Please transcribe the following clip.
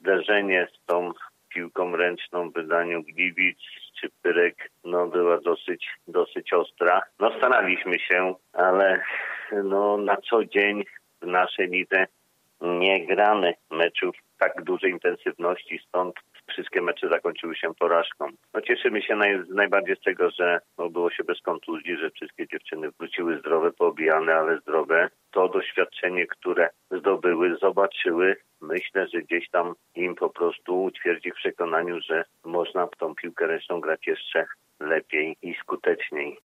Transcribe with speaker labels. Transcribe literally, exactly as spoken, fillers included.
Speaker 1: zderzenie z tą piłką ręczną w wydaniu Gliwic czy Pyrek no była dosyć, dosyć ostra. No staraliśmy się, ale no na co dzień w naszej lidze nie gramy meczów tak dużej intensywności, stąd wszystkie mecze zakończyły się porażką. No cieszymy się naj, najbardziej z tego, że było się bez kontuzji, że wszystkie dziewczyny wróciły zdrowe, poobijane, ale zdrowe. To doświadczenie, które zdobyły, zobaczyły, myślę, że gdzieś tam im po prostu utwierdzi w przekonaniu, że można w tą piłkę ręczną grać jeszcze lepiej i skuteczniej.